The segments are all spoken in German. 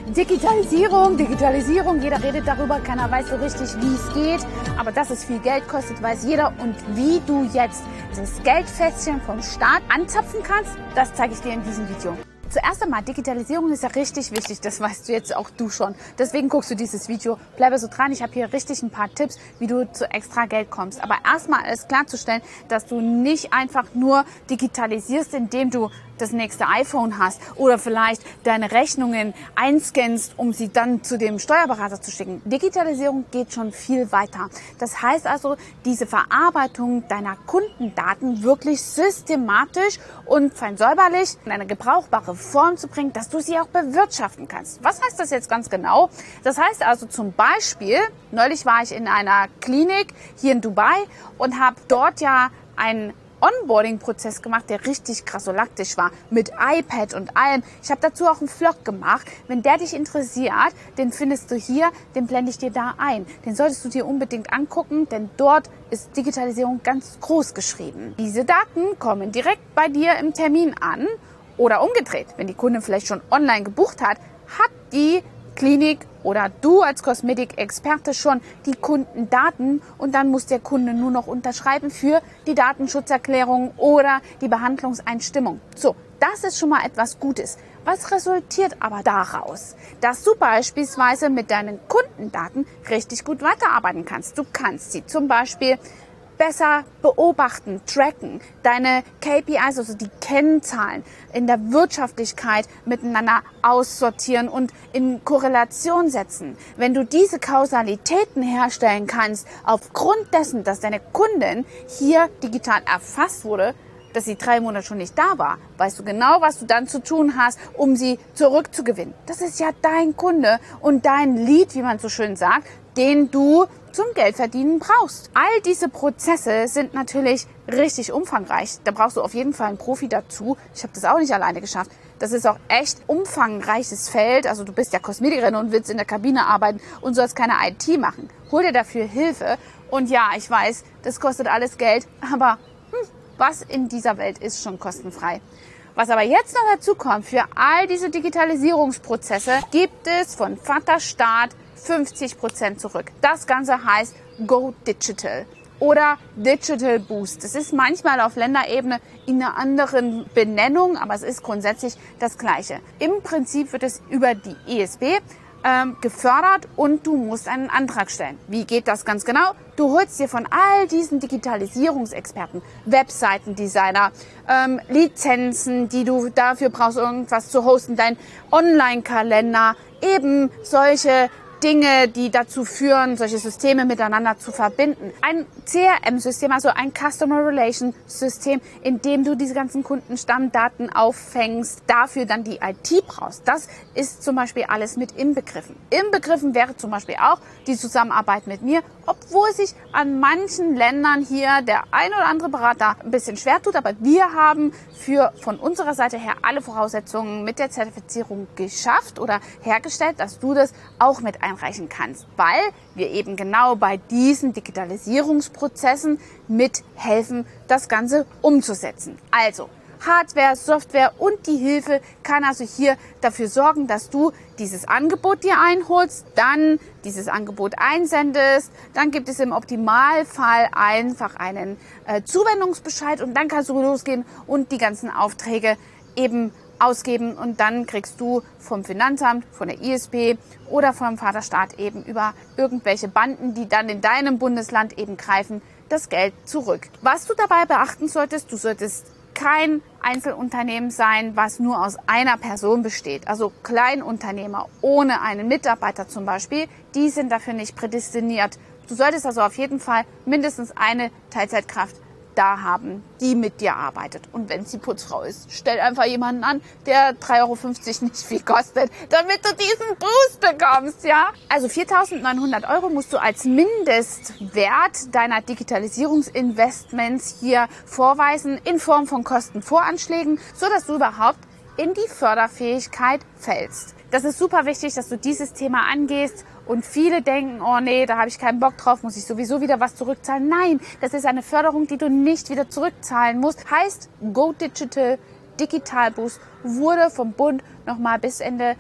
Digitalisierung, jeder redet darüber, keiner weiß so richtig, wie es geht, aber dass es viel Geld kostet, weiß jeder. Und wie du jetzt das Geldfässchen vom Staat anzapfen kannst, das zeige ich dir in diesem Video. Zuerst einmal, Digitalisierung ist ja richtig wichtig, das weißt du jetzt auch du schon. Deswegen guckst du dieses Video, bleibe so dran, ich habe hier richtig ein paar Tipps, wie du zu extra Geld kommst. Aber erstmal ist klarzustellen, dass du nicht einfach nur digitalisierst, indem du das nächste iPhone hast oder vielleicht deine Rechnungen einscannst, um sie dann zu dem Steuerberater zu schicken. Digitalisierung geht schon viel weiter. Das heißt also, diese Verarbeitung deiner Kundendaten wirklich systematisch und fein säuberlich in eine gebrauchbare Form zu bringen, dass du sie auch bewirtschaften kannst. Was heißt das jetzt ganz genau? Das heißt also zum Beispiel, neulich war ich in einer Klinik hier in Dubai und habe dort ja einen Onboarding-Prozess gemacht, der richtig krasolaktisch war, mit iPad und allem. Ich habe dazu auch einen Vlog gemacht. Wenn der dich interessiert, den findest du hier, den blende ich dir da ein. Den solltest du dir unbedingt angucken, denn dort ist Digitalisierung ganz groß geschrieben. Diese Daten kommen direkt bei dir im Termin an oder umgedreht. Wenn die Kundin vielleicht schon online gebucht hat, hat die Klinik oder du als Kosmetikexperte schon die Kundendaten und dann muss der Kunde nur noch unterschreiben für die Datenschutzerklärung oder die Behandlungseinstimmung. So, das ist schon mal etwas Gutes. Was resultiert aber daraus? Dass du beispielsweise mit deinen Kundendaten richtig gut weiterarbeiten kannst. Du kannst sie zum Beispiel besser beobachten, tracken, deine KPIs, also die Kennzahlen in der Wirtschaftlichkeit miteinander aussortieren und in Korrelation setzen. Wenn du diese Kausalitäten herstellen kannst, aufgrund dessen, dass deine Kundin hier digital erfasst wurde, dass sie 3 Monate schon nicht da war, weißt du genau, was du dann zu tun hast, um sie zurückzugewinnen. Das ist ja dein Kunde und dein Lead, wie man so schön sagt, den du zum Geldverdienen brauchst. All diese Prozesse sind natürlich richtig umfangreich. Da brauchst du auf jeden Fall einen Profi dazu. Ich habe das auch nicht alleine geschafft. Das ist auch echt umfangreiches Feld. Also du bist ja Kosmetikerin und willst in der Kabine arbeiten und sollst keine IT machen. Hol dir dafür Hilfe. Und ja, ich weiß, das kostet alles Geld, aber was in dieser Welt ist schon kostenfrei. Was aber jetzt noch dazu kommt, für all diese Digitalisierungsprozesse gibt es von Vaterstaat 50% zurück. Das Ganze heißt Go Digital oder Digital Boost. Das ist manchmal auf Länderebene in einer anderen Benennung, aber es ist grundsätzlich das Gleiche. Im Prinzip wird es über die ISB gefördert und du musst einen Antrag stellen. Wie geht das ganz genau? Du holst dir von all diesen Digitalisierungsexperten, Webseitendesigner, Lizenzen, die du dafür brauchst, irgendwas zu hosten, dein Online-Kalender, eben solche Dinge, die dazu führen, solche Systeme miteinander zu verbinden. Ein CRM-System, also ein Customer Relation System, in dem du diese ganzen Kundenstammdaten auffängst, dafür dann die IT brauchst. Das ist zum Beispiel alles mit inbegriffen. Inbegriffen wäre zum Beispiel auch die Zusammenarbeit mit mir, obwohl sich an manchen Ländern hier der ein oder andere Berater ein bisschen schwer tut, aber wir haben von unserer Seite her alle Voraussetzungen mit der Zertifizierung geschafft oder hergestellt, dass du das auch mit einreichen kannst, weil wir eben genau bei diesen Digitalisierungsprozessen mithelfen, das Ganze umzusetzen. Also Hardware, Software und die Hilfe kann also hier dafür sorgen, dass du dieses Angebot dir einholst, dann dieses Angebot einsendest, dann gibt es im Optimalfall einfach einen Zuwendungsbescheid und dann kannst du losgehen und die ganzen Aufträge eben ausgeben und dann kriegst du vom Finanzamt, von der ISB oder vom Vaterstaat eben über irgendwelche Banden, die dann in deinem Bundesland eben greifen, das Geld zurück. Was du dabei beachten solltest, du solltest kein Einzelunternehmen sein, was nur aus einer Person besteht. Also Kleinunternehmer ohne einen Mitarbeiter zum Beispiel, die sind dafür nicht prädestiniert. Du solltest also auf jeden Fall mindestens eine Teilzeitkraft da haben, die mit dir arbeitet. Und wenn sie Putzfrau ist, stell einfach jemanden an, der 3,50 € nicht viel kostet, damit du diesen Boost bekommst, ja? Also 4.900 € musst du als Mindestwert deiner Digitalisierungsinvestments hier vorweisen in Form von Kostenvoranschlägen, so dass du überhaupt in die Förderfähigkeit fällst. Das ist super wichtig, dass du dieses Thema angehst. Und viele denken, oh nee, da habe ich keinen Bock drauf, muss ich sowieso wieder was zurückzahlen. Nein, das ist eine Förderung, die du nicht wieder zurückzahlen musst. Heißt Go Digital, Digitalboost wurde vom Bund nochmal bis Ende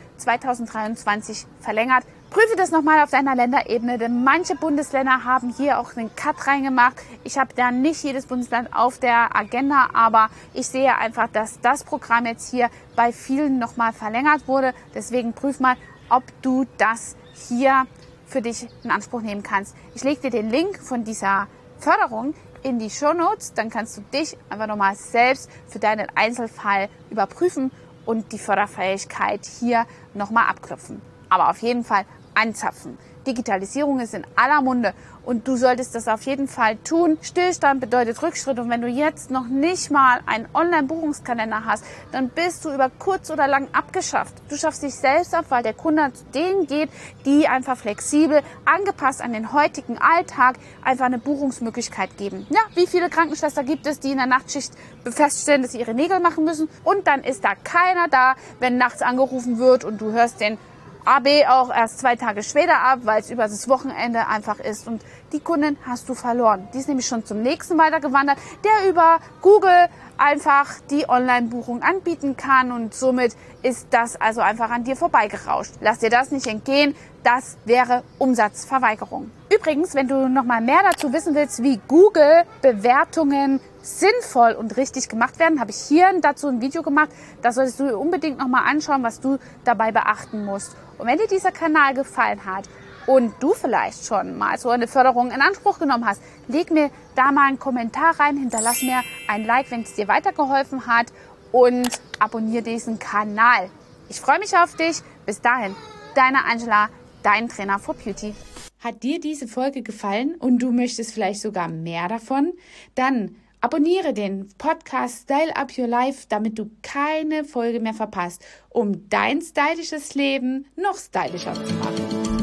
2023 verlängert. Prüfe das nochmal auf deiner Länderebene, denn manche Bundesländer haben hier auch einen Cut reingemacht. Ich habe da nicht jedes Bundesland auf der Agenda, aber ich sehe einfach, dass das Programm jetzt hier bei vielen nochmal verlängert wurde. Deswegen prüf mal, ob du das hier für dich in Anspruch nehmen kannst. Ich lege dir den Link von dieser Förderung in die Shownotes, dann kannst du dich einfach nochmal selbst für deinen Einzelfall überprüfen und die Förderfähigkeit hier nochmal abklopfen. Aber auf jeden Fall anzapfen. Digitalisierung ist in aller Munde und du solltest das auf jeden Fall tun. Stillstand bedeutet Rückschritt und wenn du jetzt noch nicht mal einen Online-Buchungskalender hast, dann bist du über kurz oder lang abgeschafft. Du schaffst dich selbst ab, weil der Kunde zu denen geht, die einfach flexibel, angepasst an den heutigen Alltag, einfach eine Buchungsmöglichkeit geben. Ja, wie viele Krankenschwestern gibt es, die in der Nachtschicht feststellen, dass sie ihre Nägel machen müssen und dann ist da keiner da, wenn nachts angerufen wird und du hörst den AB auch erst 2 Tage später ab, weil es über das Wochenende einfach ist. Und die Kundin hast du verloren. Die ist nämlich schon zum nächsten weitergewandert, der über Google einfach die Online-Buchung anbieten kann. Und somit ist das also einfach an dir vorbeigerauscht. Lass dir das nicht entgehen. Das wäre Umsatzverweigerung. Übrigens, wenn du noch mal mehr dazu wissen willst, wie Google-Bewertungen sinnvoll und richtig gemacht werden, habe ich hier dazu ein Video gemacht. Da solltest du unbedingt noch mal anschauen, was du dabei beachten musst. Und wenn dir dieser Kanal gefallen hat und du vielleicht schon mal so eine Förderung in Anspruch genommen hast, leg mir da mal einen Kommentar rein, hinterlass mir ein Like, wenn es dir weitergeholfen hat und abonniere diesen Kanal. Ich freue mich auf dich. Bis dahin, deine Angela, dein Trainer for Beauty. Hat dir diese Folge gefallen und du möchtest vielleicht sogar mehr davon? Dann abonniere den Podcast Style Up Your Life, damit du keine Folge mehr verpasst, um dein stylisches Leben noch stylischer zu machen.